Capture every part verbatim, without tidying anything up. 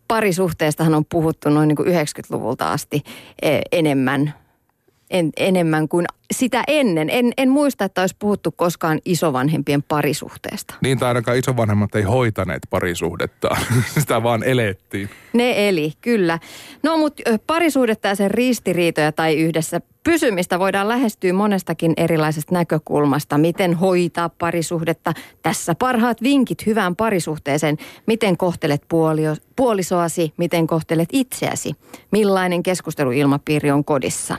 parisuhteestahan on puhuttu noin niin kuin yhdeksänkymmentäluvulta asti enemmän, en, enemmän kuin sitä ennen. En, en muista, että olisi puhuttu koskaan isovanhempien parisuhteesta. Niin, tai ainakaan isovanhemmat ei hoitaneet parisuhdettaan. Sitä vaan elettiin. Ne eli, kyllä. No, mutta parisuhdetta ja sen ristiriitoja tai yhdessä pysymistä voidaan lähestyä monestakin erilaisesta näkökulmasta. Miten hoitaa parisuhdetta? Tässä parhaat vinkit hyvään parisuhteeseen. Miten kohtelet puolio, puolisoasi? Miten kohtelet itseäsi? Millainen keskusteluilmapiiri on kodissa?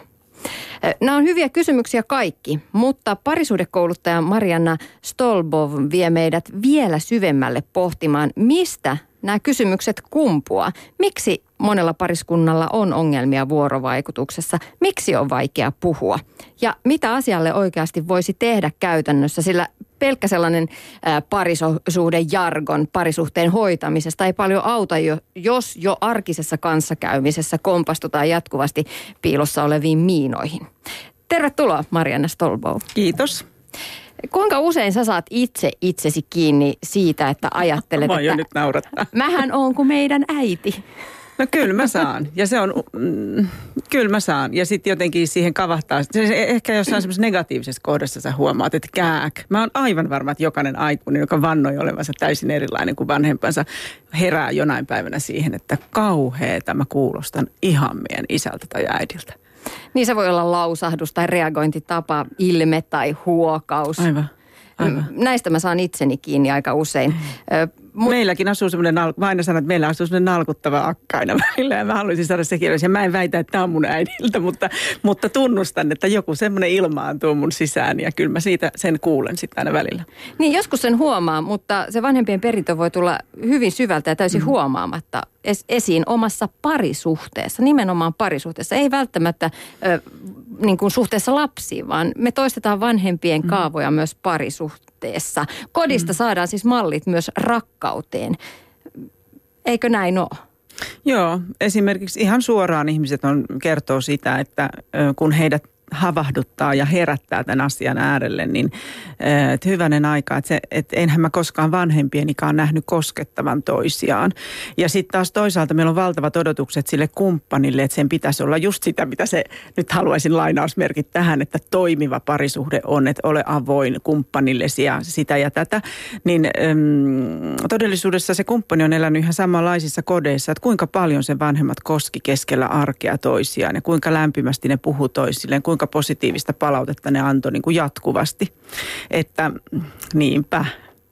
Nämä on hyviä kysymyksiä kaikki, mutta parisuhdekouluttaja Marianna Stolbov vie meidät vielä syvemmälle pohtimaan, mistä nämä kysymykset kumpuaa. Miksi monella pariskunnalla on ongelmia vuorovaikutuksessa? Miksi on vaikea puhua? Ja mitä asialle oikeasti voisi tehdä käytännössä, sillä pelkkä sellainen ää, parisuhdejargon parisuhteen hoitamisesta ei paljon auta, jo, jos jo arkisessa kanssakäymisessä kompastutaan jatkuvasti piilossa oleviin miinoihin. Tervetuloa, Marianna Stolbov. Kiitos. Kuinka usein sä saat itse itsesi kiinni siitä, että ajattelet, mä että nyt naurattaa. Mähän oon kuin meidän äiti? No kyllä mä saan. Ja se on, mm, kyllä mä saan. Ja sitten jotenkin siihen kavahtaa. Se, ehkä jossain semmoisessa negatiivisessa kohdassa sä huomaat, että kääk. Mä oon aivan varma, että jokainen aikuinen, joka vannoi olevansa täysin erilainen kuin vanhempansa, herää jonain päivänä siihen, että kauheeta mä kuulostan ihan meidän isältä tai äidiltä. Niin se voi olla lausahdus tai reagointitapa, ilme tai huokaus. Aivan. Aivan. Näistä mä saan itseni kiinni aika usein. Mut... Meilläkin asuu semmoinen, mä aina sanon, että meillä asuu semmoinen nalkuttava akka aina välillä. Ja mä haluaisin saada sekin, ja mä en väitä, että tämä on mun äidiltä, mutta, mutta tunnustan, että joku semmoinen ilmaantuu mun sisään. Ja kyllä mä siitä sen kuulen sitten aina välillä. Niin, joskus sen huomaa, mutta se vanhempien perintö voi tulla hyvin syvältä ja täysin mm. huomaamatta es- esiin omassa parisuhteessa, nimenomaan parisuhteessa. Ei välttämättä ö, niin kuin suhteessa lapsiin, vaan me toistetaan vanhempien kaavoja mm. myös parisuhteessa. Kodista mm. saadaan siis mallit myös rakkauteen. Eikö näin ole? Joo, esimerkiksi ihan suoraan ihmiset on, kertoo sitä, että kun heidät havahduttaa ja herättää tämän asian äärelle, niin että hyvänen aika, että, se, että enhän mä koskaan vanhempienikaan nähnyt koskettavan toisiaan. Ja sitten taas toisaalta meillä on valtavat odotukset sille kumppanille, että sen pitäisi olla just sitä, mitä se, nyt haluaisin lainausmerkit tähän, että toimiva parisuhde on, että ole avoin kumppanillesi ja sitä ja tätä. Niin äm, todellisuudessa se kumppani on elänyt ihan samanlaisissa kodeissa, että kuinka paljon sen vanhemmat koski keskellä arkea toisiaan ja kuinka lämpimästi ne puhu toisilleen, kuinka positiivista palautetta ne antoi niin kuin jatkuvasti. Että niinpä.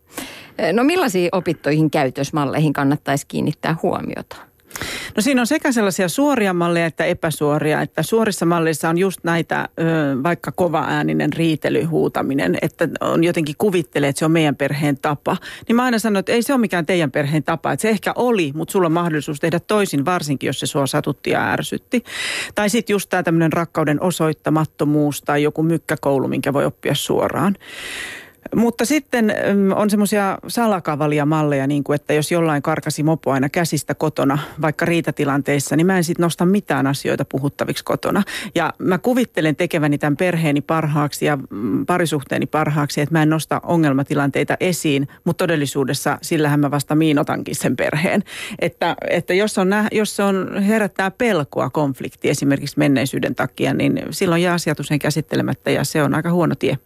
No millaisiin opittuihin käytösmalleihin kannattaisi kiinnittää huomiota? No siinä on sekä sellaisia suoria malleja että epäsuoria, että suorissa malleissa on just näitä vaikka kovaääninen riitely, huutaminen, että on jotenkin kuvittelee, että se on meidän perheen tapa. Niin mä aina sanon, että ei se ole mikään teidän perheen tapa, että se ehkä oli, mutta sulla on mahdollisuus tehdä toisin, varsinkin jos se sua satutti ja ärsytti. Tai sitten just tämä tämmöinen rakkauden osoittamattomuus tai joku mykkäkoulu, minkä voi oppia suoraan. Mutta sitten on semmoisia salakavalia malleja, niin kuin, että jos jollain karkasi mopo aina käsistä kotona, vaikka riitatilanteissa, niin mä en sitten nosta mitään asioita puhuttaviksi kotona. Ja mä kuvittelen tekeväni tämän perheeni parhaaksi ja parisuhteeni parhaaksi, että mä en nosta ongelmatilanteita esiin, mutta todellisuudessa sillähän mä vasta miinotankin sen perheen. Että, että jos, on, jos se on herättää pelkoa konflikti esimerkiksi menneisyyden takia, niin silloin jää asiat usein käsittelemättä ja se on aika huono tie.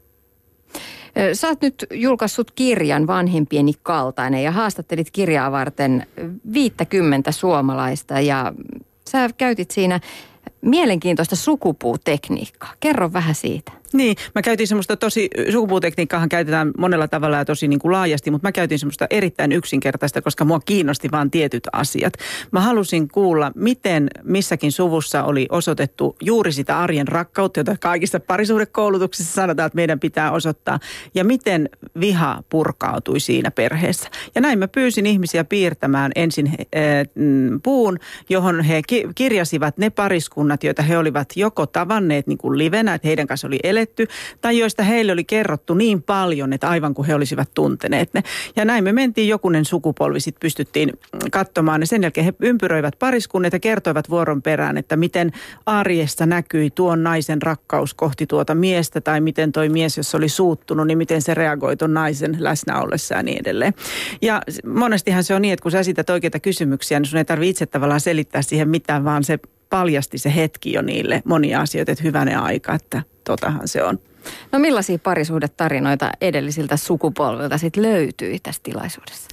Sä oot nyt julkaissut kirjan Vanhempieni kaltainen ja haastattelit kirjaa varten viittäkymmentä suomalaista ja sä käytit siinä mielenkiintoista sukupuutekniikkaa. Kerro vähän siitä. Niin, mä käytin semmoista tosi, sukupuutekniikkaahan käytetään monella tavalla ja tosi niin kuin laajasti, mutta mä käytin semmoista erittäin yksinkertaista, koska mua kiinnosti vaan tietyt asiat. Mä halusin kuulla, miten missäkin suvussa oli osoitettu juuri sitä arjen rakkautta, jota kaikissa parisuhdekoulutuksissa sanotaan, että meidän pitää osoittaa, ja miten viha purkautui siinä perheessä. Ja näin mä pyysin ihmisiä piirtämään ensin äh, puun, johon he ki- kirjasivat ne pariskunnat, joita he olivat joko tavanneet niin kuin livenä, että heidän kanssa oli eletty, eletty tai joista heille oli kerrottu niin paljon, että aivan kuin he olisivat tunteneet ne. Ja näin me mentiin jokunen sukupolvi, sitten pystyttiin katsomaan ja sen jälkeen he ympyröivät pariskunnat ja kertoivat vuoron perään, että miten arjessa näkyi tuon naisen rakkaus kohti tuota miestä tai miten toi mies, jos oli suuttunut, niin miten se reagoi tuon naisen läsnä ollessa ja niin edelleen. Ja monestihan se on niin, että kun sä esität oikeita kysymyksiä, niin sun ei tarvitse itse tavallaan selittää siihen mitään, vaan se paljasti se hetki jo niille monia asioita, että hyvänen aika, että totahan se on. No millaisia parisuhdetarinoita edellisiltä sukupolvilta sitten löytyi tässä tilaisuudessa?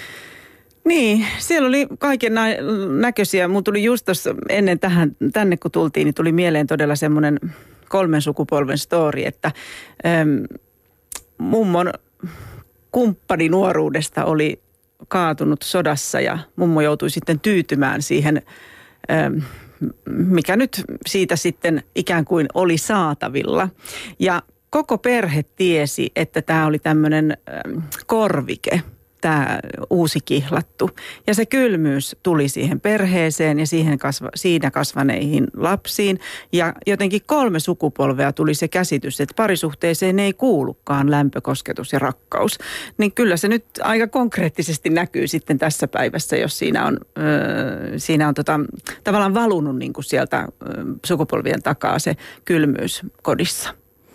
Niin, siellä oli kaiken näköisiä. Mun tuli just tuossa ennen tähän, tänne kun tultiin, niin tuli mieleen todella semmoinen kolmen sukupolven story, että äm, mummon kumppani nuoruudesta oli kaatunut sodassa ja mummo joutui sitten tyytymään siihen, äm, mikä nyt siitä sitten ikään kuin oli saatavilla. Ja koko perhe tiesi, että tämä oli tämmöinen äm, korvike, tämä uusi kihlattu. Ja se kylmyys tuli siihen perheeseen ja siihen kasva, siinä kasvaneihin lapsiin. Ja jotenkin kolme sukupolvea tuli se käsitys, että parisuhteeseen ei kuulukaan lämpö, kosketus ja rakkaus. Niin kyllä se nyt aika konkreettisesti näkyy sitten tässä päivässä, jos siinä on, äh, siinä on tota, tavallaan valunut niin kuin sieltä äh, sukupolvien takaa se kylmyys kodissa.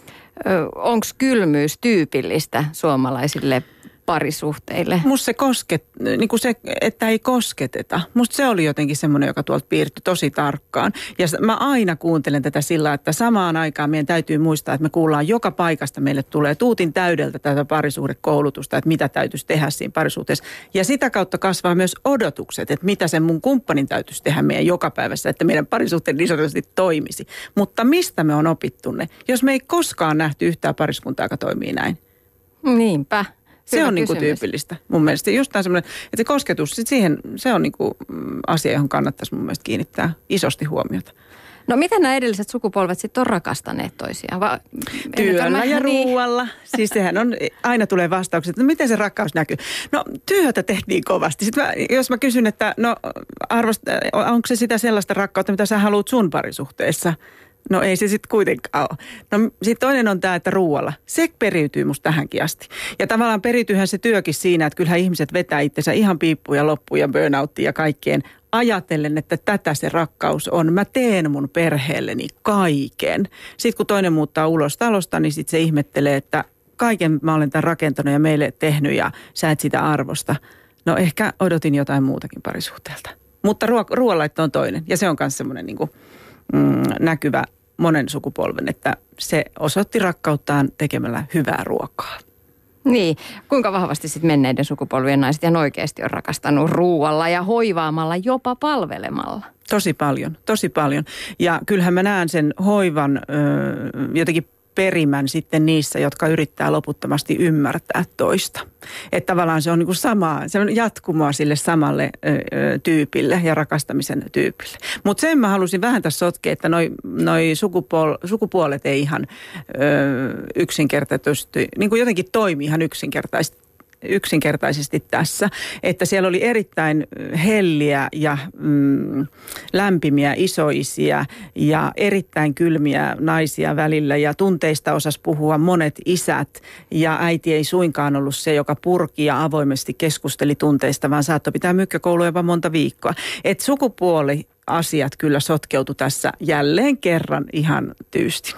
Onko kylmyys tyypillistä suomalaisille parisuhteille? Musta se kosket, niin kuin se, että ei kosketeta. Musta se oli jotenkin semmoinen, joka tuolta piirtyi tosi tarkkaan. Ja mä aina kuuntelen tätä sillä, että samaan aikaan meidän täytyy muistaa, että me kuullaan joka paikasta. Meille tulee tuutin täydeltä tätä parisuhdekoulutusta, että mitä täytyisi tehdä siinä parisuhteessa. Ja sitä kautta kasvaa myös odotukset, että mitä sen mun kumppanin täytyisi tehdä meidän joka päivässä, että meidän parisuhteen niin sanotusti toimisi. Mutta mistä me on opittu ne, jos me ei koskaan nähty yhtään pariskuntaa, joka toimii näin? Niinpä. Se on niinku tyypillistä mun mielestä. Just tämä semmoinen, että se kosketus, sit siihen, se on niinku asia, johon kannattaisi mun mielestä kiinnittää isosti huomiota. No miten nämä edelliset sukupolvet sitten on rakastaneet toisiaan? Va- Työllä ja ruualla. Niin. Siis sehän on, aina tulee vastaukset, että no miten se rakkaus näkyy? No työtä tehtiin kovasti. Sitten mä, jos mä kysyn, että no arvost, onko se sitä sellaista rakkautta, mitä sä haluat sun parisuhteessa? No ei se sitten kuitenkaan ole. No sitten toinen on tämä, että ruualla. Se periytyy musta tähänkin asti. Ja tavallaan periytyyhän se työkin siinä, että kyllähän ihmiset vetää itsensä ihan piippuun ja loppuun ja burnouttiin ja kaikkeen. Ajatellen, että tätä se rakkaus on. Mä teen mun perheelleni kaiken. Sitten kun toinen muuttaa ulos talosta, niin sitten se ihmettelee, että kaiken mä olen tämän rakentanut ja meille tehnyt ja sä et sitä arvosta. No ehkä odotin jotain muutakin parisuhteelta. Mutta ruo- ruoanlaitto on toinen ja se on myös semmoinen niin kuin mm, näkyvä monen sukupolven, että se osoitti rakkauttaan tekemällä hyvää ruokaa. Niin, kuinka vahvasti sitten menneiden sukupolvien naiset ihan oikeasti on rakastanut ruualla ja hoivaamalla, jopa palvelemalla? Tosi paljon, tosi paljon. Ja kyllähän mä näen sen hoivan ö, jotenkin perimän sitten niissä, jotka yrittää loputtomasti ymmärtää toista. Että tavallaan se on niin kuin samaa, se on jatkumoa sille samalle ö, ö, tyypille ja rakastamisen tyypille. Mutta sen mä halusin vähän tässä sotkea, että noi, noi sukupuol- sukupuolet ei ihan ö, yksinkertaisesti, niin kuin jotenkin toimii ihan yksinkertaisesti. yksinkertaisesti tässä, että siellä oli erittäin helliä ja mm, lämpimiä isoisiä ja erittäin kylmiä naisia välillä ja tunteista osas puhua monet isät ja äiti ei suinkaan ollut se, joka purki ja avoimesti keskusteli tunteista, vaan saattoi pitää mykkäkoulua jopa monta viikkoa. Et sukupuoli asiat kyllä sotkeutu tässä jälleen kerran ihan tyystin.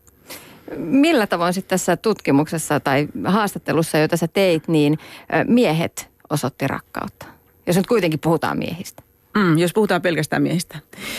Millä tavoin sitten tässä tutkimuksessa tai haastattelussa, jota sä teit, niin miehet osoitti rakkautta? Jos nyt kuitenkin puhutaan miehistä. Mm, jos puhutaan pelkästään miehistä.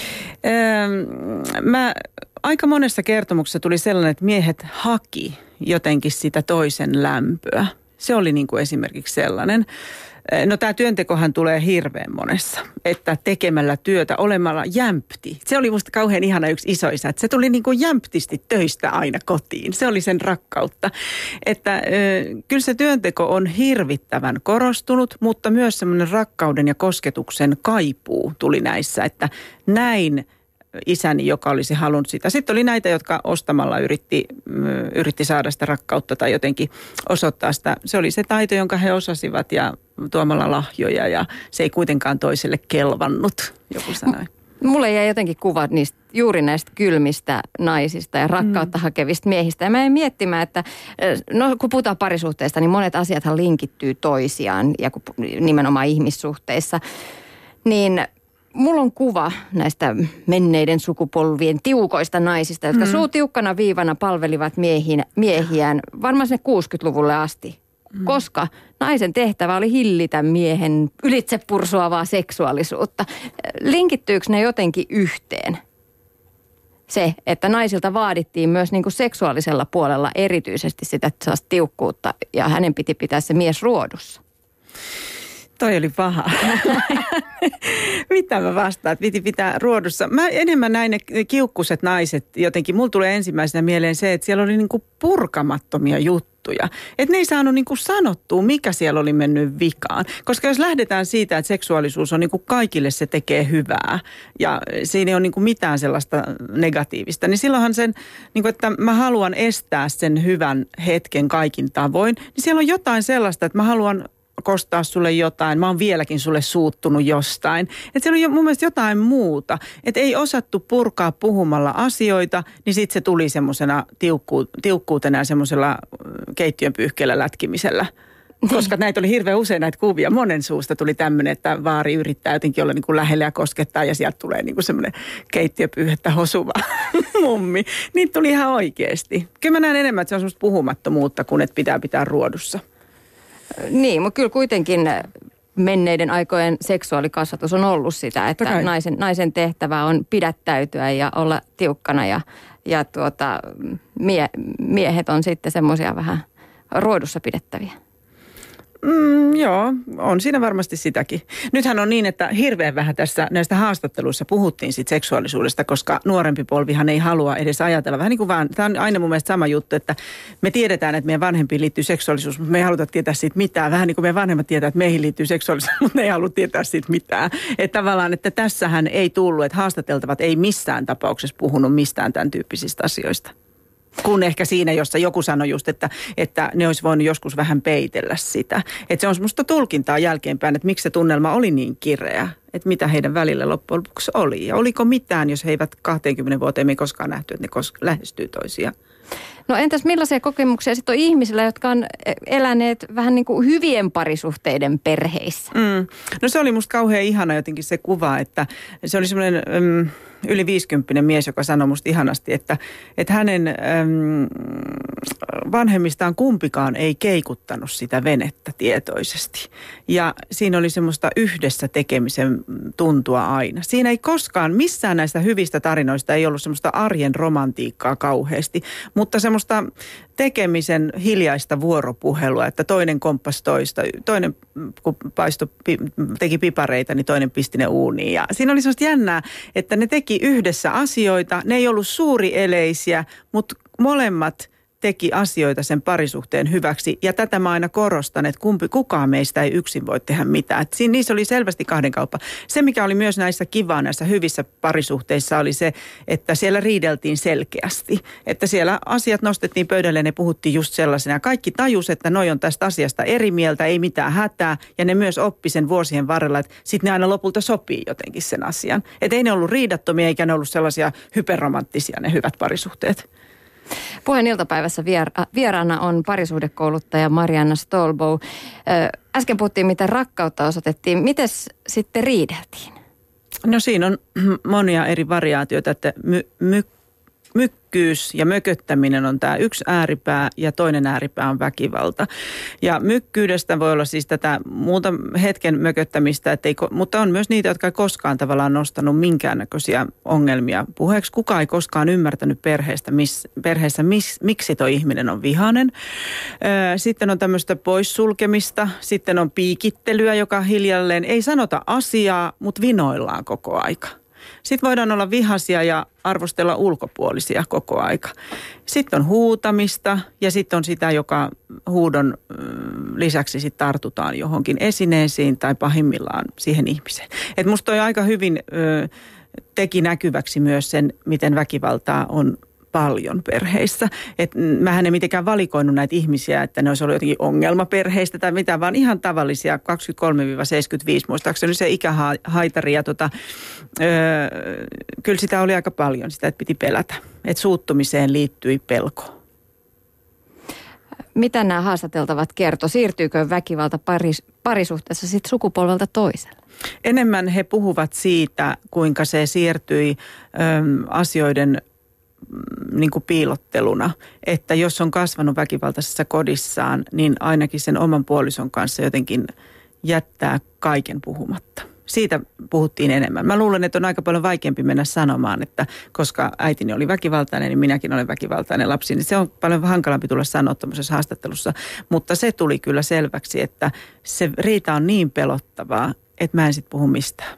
Öö, mä, aika monessa kertomuksessa tuli sellainen, että miehet haki jotenkin sitä toisen lämpöä. Se oli niin kuin esimerkiksi sellainen. No tämä työntekohan tulee hirveän monessa, että tekemällä työtä olemalla jämpti. Se oli musta kauhean ihana yksi isoisä, että se tuli niin kuin jämptisti töistä aina kotiin. Se oli sen rakkautta. Että ö, kyllä se työnteko on hirvittävän korostunut, mutta myös semmoinen rakkauden ja kosketuksen kaipuu tuli näissä, että näin isäni, joka olisi halunnut sitä. Sitten oli näitä, jotka ostamalla yritti, yritti saada sitä rakkautta tai jotenkin osoittaa sitä. Se oli se taito, jonka he osasivat ja tuomalla lahjoja ja se ei kuitenkaan toiselle kelvannut, joku sanoi. Mulle jäi jotenkin kuvat niistä, juuri näistä kylmistä naisista ja rakkautta mm. hakevista miehistä. Ja mä en miettimään, että no, kun puhutaan parisuhteesta, niin monet asiathan linkittyy toisiaan ja kun, nimenomaan ihmissuhteissa. Niin mulla on kuva näistä menneiden sukupolvien tiukoista naisista, jotka mm. suu tiukkana viivana palvelivat miehin, miehiään varmaan sinne kuusikymmentäluvulle asti. Mm. Koska naisen tehtävä oli hillitä miehen ylitsepursuavaa seksuaalisuutta. Linkittyykö ne jotenkin yhteen? Se, että naisilta vaadittiin myös niin kuin seksuaalisella puolella erityisesti sitä tiukkuutta ja hänen piti pitää se mies ruodussa. Toi oli paha. Mitä mä vastaan, että piti pitää ruodussa. Mä enemmän näin ne kiukkuset naiset jotenkin. Mulla tulee ensimmäisenä mieleen se, että siellä oli niinku purkamattomia juttuja. Että ne ei saanut niinku sanottua, mikä siellä oli mennyt vikaan. Koska jos lähdetään siitä, että seksuaalisuus on niinku kaikille se tekee hyvää ja siinä ei ole niinku mitään sellaista negatiivista, niin silloinhan sen, niinku, että mä haluan estää sen hyvän hetken kaikin tavoin, niin siellä on jotain sellaista, että mä haluan kostaa sulle jotain, mä oon vieläkin sulle suuttunut jostain. Että siellä on mun mielestä jotain muuta. Että ei osattu purkaa puhumalla asioita, niin sitten se tuli semmoisena tiukku, tiukkuutena ja semmoisella keittiön pyyhkeellä lätkimisellä. Koska näitä oli hirveän usein näitä kuvia. Monen suusta tuli tämmöinen, että vaari yrittää jotenkin olla niin kuin lähellä ja koskettaa ja sieltä tulee niin kuin semmoinen keittiöpyyhettä hosuva mummi. Niitä tuli ihan oikeasti. Kyllä mä näen enemmän, että se on semmoista puhumattomuutta kuin että pitää pitää ruodussa. Niin, mutta kyllä kuitenkin menneiden aikojen seksuaalikasvatus on ollut sitä, että naisen, naisen tehtävä on pidättäytyä ja olla tiukkana ja, ja tuota, mie, miehet on sitten semmoisia vähän ruodussa pidettäviä. Mm, joo, on siinä varmasti sitäkin. Nythän on niin, että hirveän vähän tässä näistä haastatteluissa puhuttiin siitä seksuaalisuudesta, koska nuorempi polvihan ei halua edes ajatella. Vähän niin kuin vaan, tämä on aina mun mielestä sama juttu, että me tiedetään, että meidän vanhempiin liittyy seksuaalisuus, mutta me ei haluta tietää siitä mitään. Vähän niin kuin meidän vanhemmat tietää, että meihin liittyy seksuaalisuus, mutta ne ei halua tietää siitä mitään. Että tavallaan, että tässähän ei tullut, että haastateltavat ei missään tapauksessa puhunut mistään tämän tyyppisistä asioista. Kun ehkä siinä, jossa joku sanoi just, että, että ne olisi voinut joskus vähän peitellä sitä. Että se on semmoista tulkintaa jälkeenpäin, että miksi se tunnelma oli niin kireä. Että mitä heidän välillä loppujen lopuksi oli. Ja oliko mitään, jos he eivät kaksikymmentä vuoteen me koskaan nähty, että ne kos- lähestyy toisiaan. No entäs millaisia kokemuksia sitten on ihmisillä, jotka on eläneet vähän niin kuin hyvien parisuhteiden perheissä? Mm. No se oli musta kauhean ihana jotenkin se kuva, että se oli semmoinen mm, yli viisikymppinen mies, joka sanoi musta ihanasti, että, että hänen mm, vanhemmistaan kumpikaan ei keikuttanut sitä venettä tietoisesti. Ja siinä oli semmoista yhdessä tekemisen tuntua aina. Siinä ei koskaan, missään näistä hyvistä tarinoista ei ollut semmoista arjen romantiikkaa kauheasti, mutta semmoista tekemisen hiljaista vuoropuhelua, että toinen komppasi toista, toinen kun paisto, teki pipareita, niin toinen pisti ne uuniin. Ja siinä oli semmoista jännää, että ne teki yhdessä asioita, ne ei ollut suurieleisiä, mutta molemmat teki asioita sen parisuhteen hyväksi. Ja tätä mä aina korostan, että kumpi, kukaan meistä ei yksin voi tehdä mitään. Että siinä, niissä oli selvästi kahden kauppa. Se, mikä oli myös näissä kivaa, näissä hyvissä parisuhteissa, oli se, että siellä riideltiin selkeästi. Että siellä asiat nostettiin pöydälle ja ne puhuttiin just sellaisena. Kaikki tajus, että noi on tästä asiasta eri mieltä, ei mitään hätää. Ja ne myös oppi sen vuosien varrella, että sitten ne aina lopulta sopii jotenkin sen asian. Että ei ne ollut riidattomia eikä ne ollut sellaisia hyperromanttisia ne hyvät parisuhteet. Puheen iltapäivässä viera- vieraana on parisuhdekouluttaja Marianna Stolbow. Äsken puhuttiin, miten rakkautta osoitettiin. Mites sitten riideltiin? No siinä on monia eri variaatioita, että my- my- mykkyys ja mököttäminen on tämä yksi ääripää ja toinen ääripää on väkivalta. Ja mykkyydestä voi olla siis tätä muuta hetken mököttämistä, ettei, mutta on myös niitä, jotka ei koskaan tavallaan nostanut minkäännäköisiä ongelmia puheeksi. Kukaan ei koskaan ymmärtänyt perheestä, miss, perheessä, miss, miksi tuo ihminen on vihainen. Sitten on tämmöistä poissulkemista, sitten on piikittelyä, joka hiljalleen ei sanota asiaa, mutta vinoillaan koko aika. Sitten voidaan olla vihaisia ja arvostella ulkopuolisia koko aika. Sitten on huutamista ja sitten on sitä, joka huudon lisäksi sit tartutaan johonkin esineisiin tai pahimmillaan siihen ihmiseen. Et musta toi aika hyvin ö, teki näkyväksi myös sen, miten väkivaltaa on paljon perheissä. Et mähän en mitenkään valikoinut näitä ihmisiä, että ne olisi ollut jotenkin ongelmaperheistä tai mitä, vaan ihan tavallisia kaksikymmentäkolme seitsemänkymmentäviisi muistaakseni se ikähaitari. Ja tota, öö, kyllä sitä oli aika paljon, sitä että piti pelätä. Että suuttumiseen liittyi pelko. Mitä nämä haastateltavat kertoo? Siirtyykö väkivalta paris, parisuhteessa sitten sukupolvelta toiselle? Enemmän he puhuvat siitä, kuinka se siirtyi äm, asioiden mm, niin kuin piilotteluna. Että jos on kasvanut väkivaltaisessa kodissaan, niin ainakin sen oman puolison kanssa jotenkin jättää kaiken puhumatta. Siitä puhuttiin enemmän. Mä luulen, että on aika paljon vaikeampi mennä sanomaan, että koska äitini oli väkivaltainen, niin minäkin olen väkivaltainen lapsi. Niin se on paljon hankalampi tulla sanoa tuollaisessa haastattelussa. Mutta se tuli kyllä selväksi, että se riita on niin pelottavaa, että mä en sitten puhu mistään.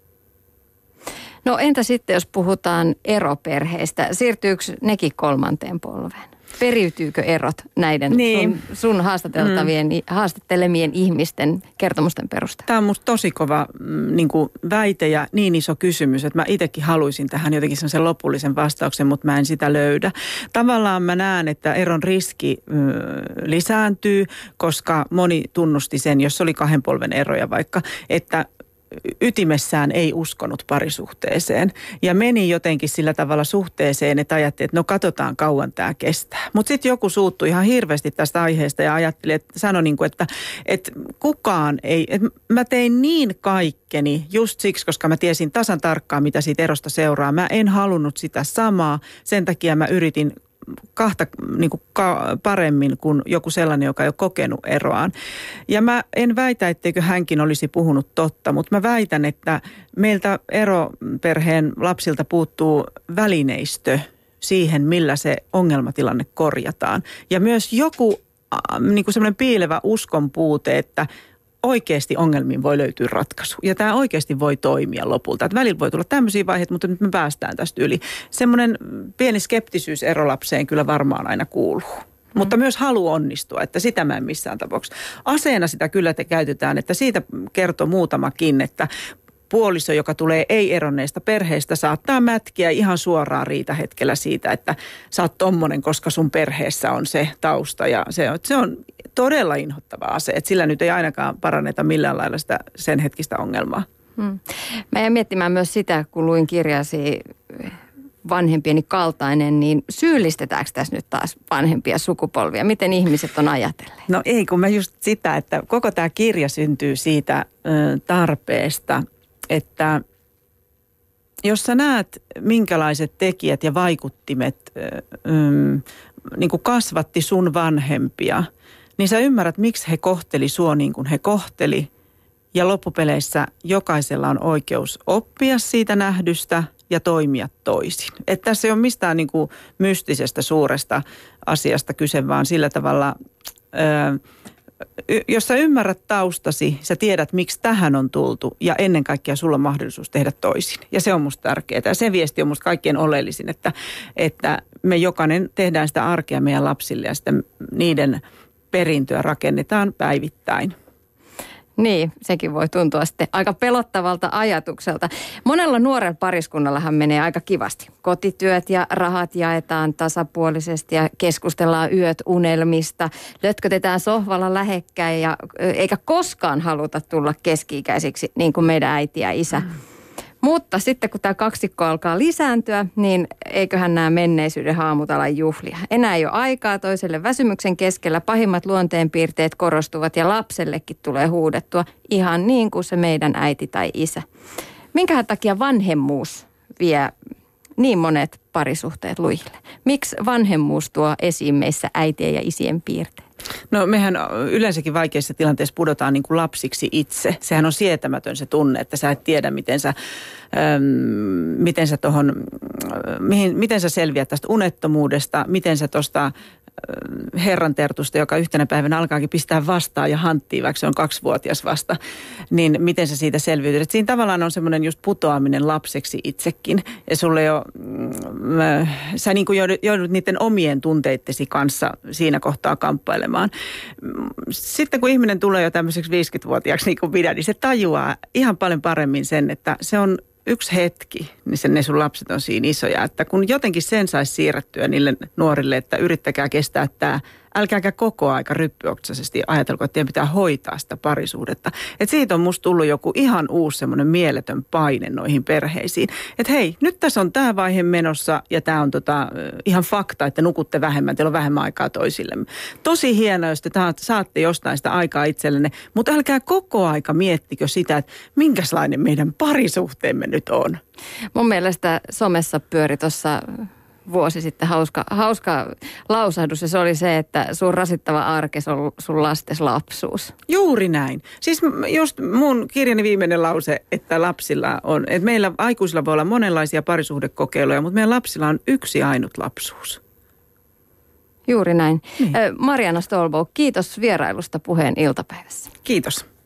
No entä sitten, jos puhutaan eroperheistä? Siirtyykö nekin kolmanteen polveen? Periytyykö erot näiden niin. sun, sun haastateltavien, mm. haastattelemien ihmisten kertomusten perusteella? Tämä on musta tosi kova mm, niin kuin väite ja niin iso kysymys, että mä itsekin haluaisin tähän jotenkin sen lopullisen vastauksen, mutta mä en sitä löydä. Tavallaan mä näen, että eron riski mm, lisääntyy, koska moni tunnusti sen, jos oli kahden polven eroja vaikka, että ytimessään ei uskonut parisuhteeseen ja meni jotenkin sillä tavalla suhteeseen, että ajatteli, että no katsotaan kauan tämä kestää. Mutta sitten joku suuttui ihan hirveästi tästä aiheesta ja ajatteli, että sanoi niin kuin, että, että kukaan ei, että mä tein niin kaikkeni just siksi, koska mä tiesin tasan tarkkaan, mitä siitä erosta seuraa. Mä en halunnut sitä samaa, sen takia mä yritin kahta niin kuin ka, paremmin kuin joku sellainen, joka ei ole kokenut eroaan. Ja mä en väitä, etteikö hänkin olisi puhunut totta, mutta mä väitän, että meiltä eroperheen lapsilta puuttuu välineistö siihen, millä se ongelmatilanne korjataan. Ja myös joku niin kuin semmoinen piilevä uskon puute, että oikeasti ongelmiin voi löytyä ratkaisu. Ja tämä oikeasti voi toimia lopulta. Että välillä voi tulla tämmöisiä vaiheita, mutta nyt me päästään tästä yli. Semmoinen pieni skeptisyys erolapseen kyllä varmaan aina kuuluu. Mm. Mutta myös halu onnistua, että sitä mä en missään tapauksessa. Aseena sitä kyllä te käytetään, että siitä kertoo muutamakin, että puoliso, joka tulee ei-eronneista perheestä, saattaa mätkiä ihan suoraan riitahetkellä siitä, että sä oot tommonen, koska sun perheessä on se tausta. Ja se on, se on todella inhottava ase, että sillä nyt ei ainakaan paranneta millään lailla sitä sen hetkistä ongelmaa. Hmm. Mä jäin miettimään myös sitä, kun luin kirjasi Vanhempieni kaltainen, niin syyllistetäänkö tässä nyt taas vanhempia sukupolvia? Miten ihmiset on ajatelleet? No ei, kun mä just sitä, että koko tämä kirja syntyy siitä ö, tarpeesta, että jos sä näet, minkälaiset tekijät ja vaikuttimet ö, ö, niin kuin kasvatti sun vanhempia, niin sä ymmärrät, miksi he kohteli sua niin kuin he kohteli. Ja loppupeleissä jokaisella on oikeus oppia siitä nähdystä ja toimia toisin. Että tässä ei ole mistään niin kuin mystisestä suuresta asiasta kyse, vaan sillä tavalla, ö, jos sä ymmärrät taustasi, sä tiedät, miksi tähän on tultu ja ennen kaikkea sulla on mahdollisuus tehdä toisin. Ja se on musta tärkeää. Ja se viesti on musta kaikkein oleellisin, että, että me jokainen tehdään sitä arkea meidän lapsille ja sitten niiden perintöä rakennetaan päivittäin. Niin, sekin voi tuntua sitten aika pelottavalta ajatukselta. Monella nuorella pariskunnallahan menee aika kivasti. Kotityöt ja rahat jaetaan tasapuolisesti ja keskustellaan yöt unelmista. Lötkötetään sohvalla lähekkäin ja eikä koskaan haluta tulla keski-ikäisiksi niin kuin meidän äiti ja isä. Mm. Mutta sitten kun tämä kaksikko alkaa lisääntyä, niin eiköhän nämä menneisyyden haamut ala juhlia. Enää ei ole aikaa toiselle väsymyksen keskellä. Pahimmat luonteenpiirteet korostuvat ja lapsellekin tulee huudettua ihan niin kuin se meidän äiti tai isä. Minkähän takia vanhemmuus vie niin monet parisuhteet lujille? Miksi vanhemmuus tuo esiin meissä äitien ja isien piirteet? No mehän yleensäkin vaikeissa tilanteissa pudotaan niin kuin lapsiksi itse. Sehän on sietämätön se tunne, että sä et tiedä, miten sä, ähm, miten sä tohon, äh, mihin, miten sä selviät tästä unettomuudesta, miten sä tosta äh, Herran tertusta, joka yhtenä päivänä alkaakin pistää vastaan ja hanttiin, vaikka se on kaksivuotias vasta, niin miten sä siitä selviytyt. Et siinä tavallaan on semmoinen just putoaminen lapseksi itsekin. Ja sulle jo, äh, sä niin kuin joudut, joudut niiden omien tunteittesi kanssa siinä kohtaa kamppailemaan. Sitten kun ihminen tulee jo tämmöiseksi viisikymmentävuotiaaksi niin kuin minä, niin se tajuaa ihan paljon paremmin sen, että se on yksi hetki, niin sen, ne sun lapset on siinä isoja. Että kun jotenkin sen saisi siirrettyä niille nuorille, että yrittäkää kestää tämä, älkääkä koko aika ryppyoksaisesti ajatelko, että teidän pitää hoitaa sitä parisuhdetta. Että siitä on musta tullut joku ihan uusi semmoinen mieletön paine noihin perheisiin. Että hei, nyt tässä on tämä vaihe menossa ja tämä on tota, ihan fakta, että nukutte vähemmän, teillä on vähemmän aikaa toisillemme. Tosi hienoa, jos te saatte jostain sitä aikaa itsellenne, mutta älkää koko aika miettikö sitä, että minkälainen meidän parisuhteemme nyt on. Mun mielestä somessa pyöri tuossa vuosi sitten hauska, hauska lausahdus ja se oli se, että sun rasittava arkes on sun lastes lapsuus. Juuri näin. Siis just mun kirjani viimeinen lause, että lapsilla on, että meillä aikuisilla voi olla monenlaisia parisuhdekokeiluja, mutta meidän lapsilla on yksi ainut lapsuus. Juuri näin. Niin. Marianna Ståhlbo, kiitos vierailusta Puheen iltapäivässä. Kiitos.